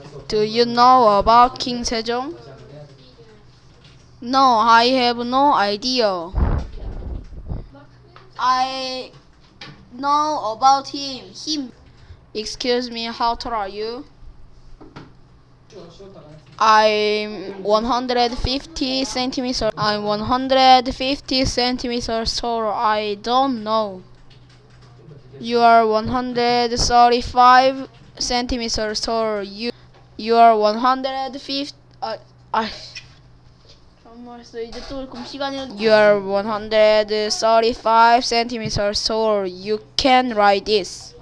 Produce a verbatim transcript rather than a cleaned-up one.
Do you know about King Sejong? No, I have no idea. I know about him. Him. Excuse me, how tall are you? I'm one hundred fifty centimeters. I'm one hundred fifty centimeters tall. I don't know. You are one hundred thirty-five centimeters tall. You you are one hundred fifty. 아, 아. 정말했어. 이제 또 그럼 시간이. You are one hundred thirty-five centimeters tall. You can write this.